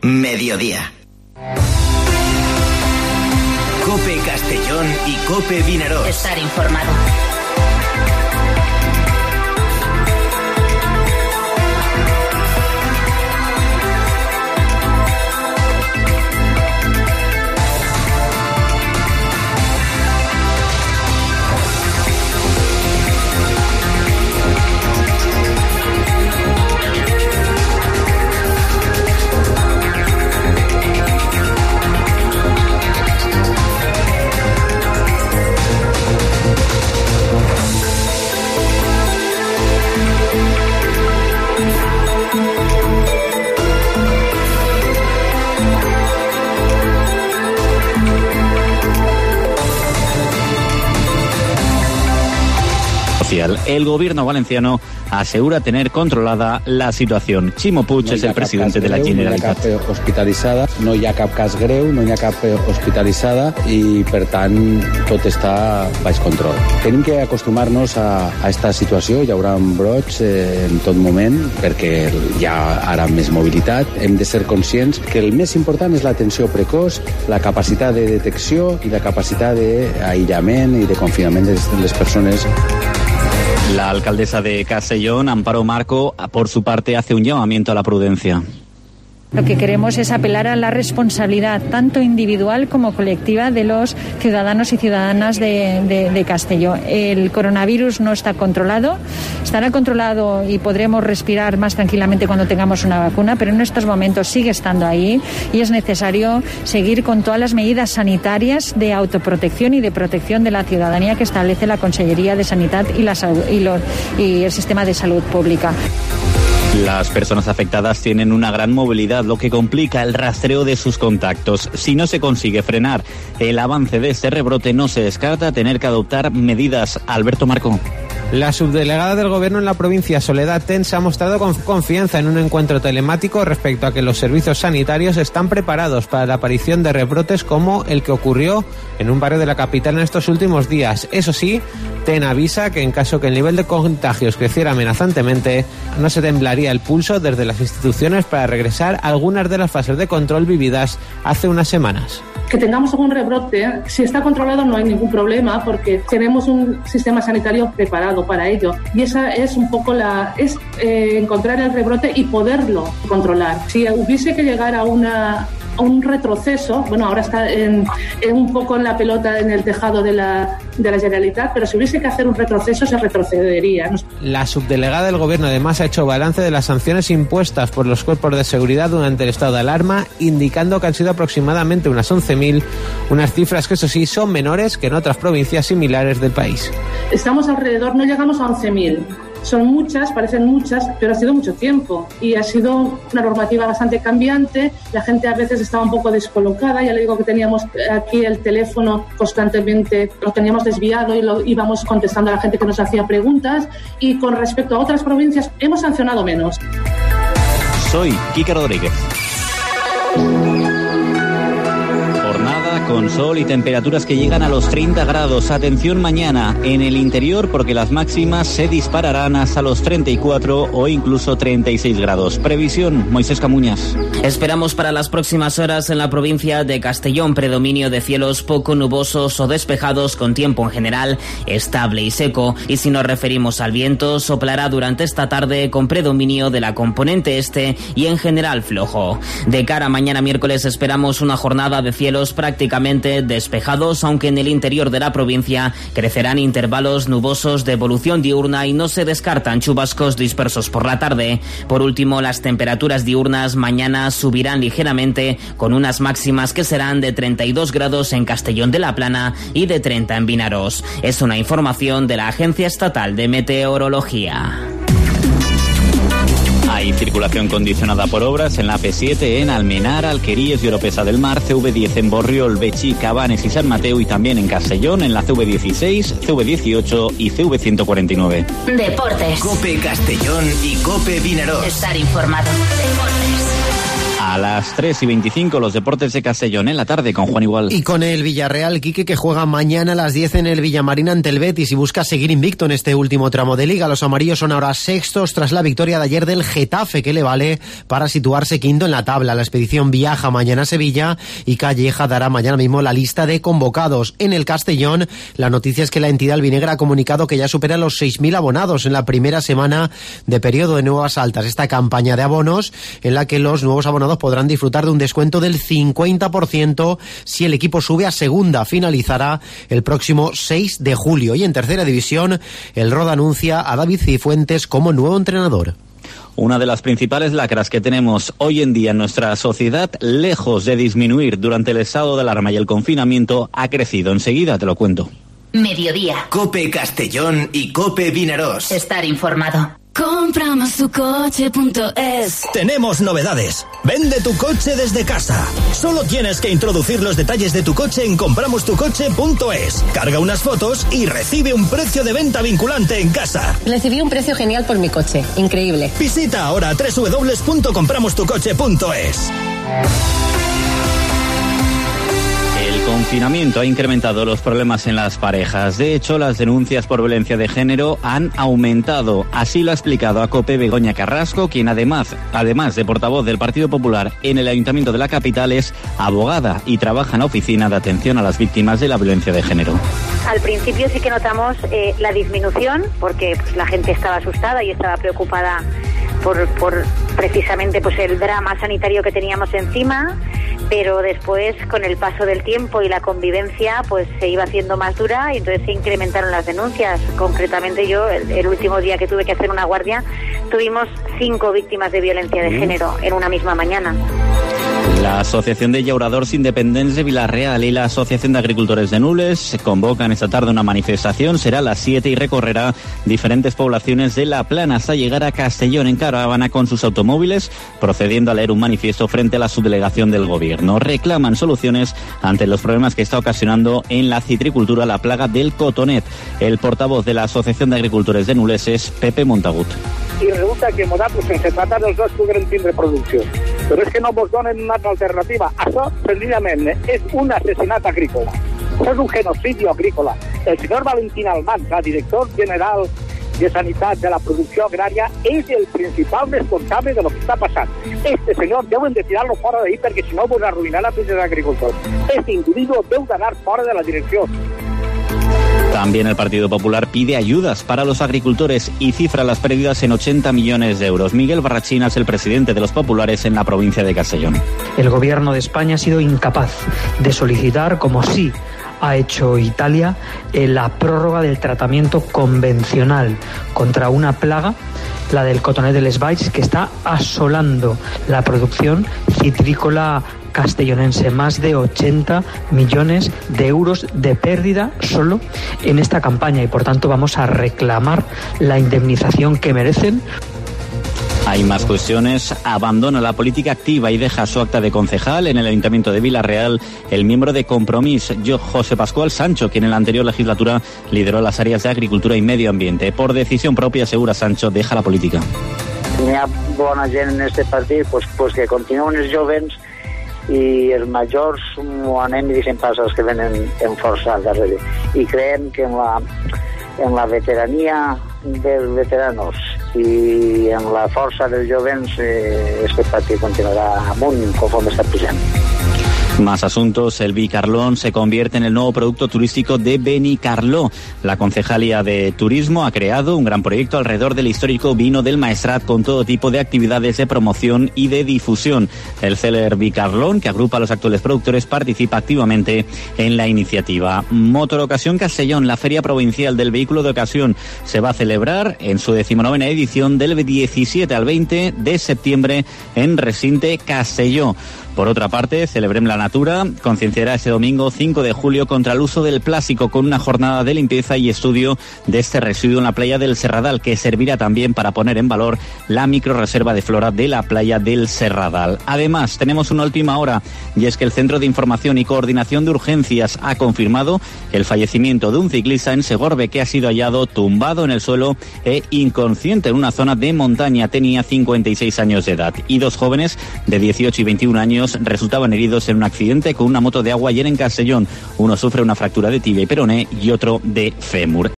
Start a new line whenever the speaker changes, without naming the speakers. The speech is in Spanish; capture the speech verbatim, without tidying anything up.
Mediodía. COPE Castellón y COPE Vinaròs.
Estar informado.
El gobierno valenciano asegura tener controlada la situación. Ximo Puig no és el presidente de la Generalitat.
No hi ha cap hospitalitzada, no hi ha cap cas greu, no hi ha cap hospitalitzada i, per tant, tot està baix control. Tenim que acostumar-nos a, a esta situació. Hi haurà brots eh, en tot moment perquè hi ha ara més mobilitat. Hem de ser conscients que el més important és l'atenció precoç, la capacitat de detecció i la capacitat d'aïllament i de confinament de les persones.
La alcaldesa de Castellón, Amparo Marco, por su parte hace un llamamiento a la prudencia.
Lo que queremos es apelar a la responsabilidad tanto individual como colectiva de los ciudadanos y ciudadanas de, de, de Castelló. El coronavirus no está controlado, estará controlado y podremos respirar más tranquilamente cuando tengamos una vacuna, pero en estos momentos sigue estando ahí y es necesario seguir con todas las medidas sanitarias de autoprotección y de protección de la ciudadanía que establece la Consellería de Sanidad y, la, y, lo, y el Sistema de Salud Pública.
Las personas afectadas tienen una gran movilidad, lo que complica el rastreo de sus contactos. Si no se consigue frenar el avance de este rebrote, no se descarta tener que adoptar medidas. Alberto Marco.
La subdelegada del Gobierno en la provincia, Soledad Ten, se ha mostrado con confianza en un encuentro telemático respecto a que los servicios sanitarios están preparados para la aparición de rebrotes como el que ocurrió en un barrio de la capital en estos últimos días. Eso sí, Ten avisa que en caso que el nivel de contagios creciera amenazantemente, no se temblaría el pulso desde las instituciones para regresar a algunas de las fases de control vividas hace unas semanas.
Que tengamos algún rebrote, si está controlado no hay ningún problema porque tenemos un sistema sanitario preparado para ello y esa es un poco la es eh, encontrar el rebrote y poderlo controlar. Si hubiese que llegar a una a un retroceso, bueno, ahora está en, en un poco en la pelota en el tejado de la de la Generalitat, pero si hubiese que hacer un retroceso se retrocedería.
La subdelegada del Gobierno además ha hecho balance de las sanciones impuestas por los cuerpos de seguridad durante el estado de alarma, indicando que han sido aproximadamente unas once mil, unas cifras que eso sí son menores que en otras provincias similares del país.
Estamos alrededor, no llegamos a once mil. Son muchas, parecen muchas, pero ha sido mucho tiempo y ha sido una normativa bastante cambiante. La gente a veces estaba un poco descolocada. Ya le digo que teníamos aquí el teléfono constantemente, lo teníamos desviado y lo íbamos contestando a la gente que nos hacía preguntas. Y con respecto a otras provincias, hemos sancionado menos.
Soy Quique Rodríguez. Con sol y temperaturas que llegan a los treinta grados. Atención mañana en el interior porque las máximas se dispararán hasta los treinta y cuatro o incluso treinta y seis grados. Previsión, Moisés Camuñas.
Esperamos para las próximas horas en la provincia de Castellón predominio de cielos poco nubosos o despejados con tiempo en general estable y seco. Y si nos referimos al viento, soplará durante esta tarde con predominio de la componente este y en general flojo. De cara a mañana miércoles esperamos una jornada de cielos prácticamente despejados, aunque en el interior de la provincia crecerán intervalos nubosos de evolución diurna y no se descartan chubascos dispersos por la tarde. Por último, las temperaturas diurnas mañana subirán ligeramente con unas máximas que serán de treinta y dos grados en Castellón de la Plana y de treinta en Vinaròs. Es una información de la Agencia Estatal de Meteorología.
Hay circulación condicionada por obras en la P siete en Almenar, Alqueríes y Oropesa del Mar, C V diez en Borriol, Betxí, Cabanes y San Mateo y también en Castellón en la C V dieciséis, C V dieciocho y C V ciento cuarenta y nueve.
Deportes.
COPE Castellón y COPE Vinaròs.
Estar informado. Deportes.
A las tres y veinticinco, los deportes de Castellón en la tarde con Juan Igual.
Y con el Villarreal, Quique, que juega mañana a las diez en el Villamarín ante el Betis y busca seguir invicto en este último tramo de Liga. Los amarillos son ahora sextos tras la victoria de ayer del Getafe, que le vale para situarse quinto en la tabla. La expedición viaja mañana a Sevilla y Calleja dará mañana mismo la lista de convocados. En el Castellón, la noticia es que la entidad albinegra ha comunicado que ya supera los seis mil abonados en la primera semana de periodo de nuevas altas. Esta campaña de abonos en la que los nuevos abonados podrán disfrutar de un descuento del cincuenta por ciento si el equipo sube a segunda. Finalizará el próximo seis de julio. Y en tercera división, el Roda anuncia a David Cifuentes como nuevo entrenador.
Una de las principales lacras que tenemos hoy en día en nuestra sociedad, lejos de disminuir durante el estado de alarma y el confinamiento, ha crecido. Enseguida te lo cuento.
Mediodía. COPE Castellón y COPE Vinarós.
Estar informado. Compramos tu coche punto es.
Tenemos novedades. Vende tu coche desde casa. Solo tienes que introducir los detalles de tu coche en compramos tu coche punto es. Carga unas fotos y recibe un precio de venta vinculante en casa.
Recibí un precio genial por mi coche. Increíble.
Visita ahora doble u doble u doble u punto compramos tu coche punto es.
El confinamiento ha incrementado los problemas en las parejas. De hecho, las denuncias por violencia de género han aumentado. Así lo ha explicado a COPE Begoña Carrasco, quien además, además de portavoz del Partido Popular en el Ayuntamiento de la capital, es abogada y trabaja en la oficina de atención a las víctimas de la violencia de género.
Al principio sí que notamos eh, la disminución, porque pues, la gente estaba asustada y estaba preocupada por, por precisamente pues el drama sanitario que teníamos encima, pero después, con el paso del tiempo y la convivencia, pues se iba haciendo más dura y entonces se incrementaron las denuncias. Concretamente yo, el, el último día que tuve que hacer una guardia, tuvimos cinco víctimas de violencia de género en una misma mañana.
La Asociación de Llauradors Independents de Vila-real y la Asociación de Agricultores de Nules convocan esta tarde una manifestación. Será a las siete y recorrerá diferentes poblaciones de La Plana hasta llegar a Castellón en caravana con sus automóviles, procediendo a leer un manifiesto frente a la subdelegación del gobierno. Reclaman soluciones ante los problemas que está ocasionando en la citricultura la plaga del cotonet. El portavoz de la Asociación de Agricultores de Nules és Pepe Montagut.
I resulta que nosaltres, sense tratar els dos, podrem tindre producció. Però és que no ens donen una altra alternativa. Això, senzillament, és un assassinat agrícola. Això és un genocidi agrícola. El senyor Valentín Almanza, director general de Sanitat de la Producció Agrària, és el principal responsable de lo que està passant. Este senyor deuen de tirar-lo fora d'ahí perquè si no vos arruïnar la vida dels agricultors. Este individu deu d'anar fora de la direcció.
También el Partido Popular pide ayudas para los agricultores y cifra las pérdidas en ochenta millones de euros. Miguel Barrachina es el presidente de los populares en la provincia de Castellón.
El gobierno de España ha sido incapaz de solicitar, como sí ha hecho Italia, la prórroga del tratamiento convencional contra una plaga, la del cotonet de les Valls, que está asolando la producción citrícola castellonense. Más de ochenta millones de euros de pérdida solo en esta campaña y por tanto vamos a reclamar la indemnización que merecen.
Hay más cuestiones. Abandona la política activa y deja su acta de concejal en el Ayuntamiento de Vila-real el miembro de Compromís, José Pascual Sancho, quien en la anterior legislatura lideró las áreas de agricultura y medio ambiente. Por decisión propia, asegura Sancho, deja la política.
Hi ha bona gent en este partit, pues, pues que continuen els jovens i els majors ho anem i deixem pas els que venen en força al darrere. I creiem que en la, en la veterania dels veteranos i en la força dels jovens eh, este partit continuarà amunt conforme està pujant.
Más asuntos. El Bicarlón se convierte en el nuevo producto turístico de Benicarló. La Concejalía de Turismo ha creado un gran proyecto alrededor del histórico vino del Maestrat con todo tipo de actividades de promoción y de difusión. El Celler Bicarlón, que agrupa a los actuales productores, participa activamente en la iniciativa. Motor Ocasión Castellón, la Feria Provincial del Vehículo de Ocasión, se va a celebrar en su decimonovena edición del diecisiete al veinte de septiembre en Recinte, Castelló. Por otra parte, celebrem la Natura concienciará este domingo cinco de julio contra el uso del plástico con una jornada de limpieza y estudio de este residuo en la playa del Serradal, que servirá también para poner en valor la microrreserva de flora de la playa del Serradal. Además, tenemos una última hora, y es que el Centro de Información y Coordinación de Urgencias ha confirmado el fallecimiento de un ciclista en Segorbe que ha sido hallado tumbado en el suelo e inconsciente en una zona de montaña. Tenía cincuenta y seis años de edad y dos jóvenes de dieciocho y veintiún años resultaban heridos en un accidente con una moto de agua ayer en Castellón. Uno sufre una fractura de tibia y peroné y otro de fémur.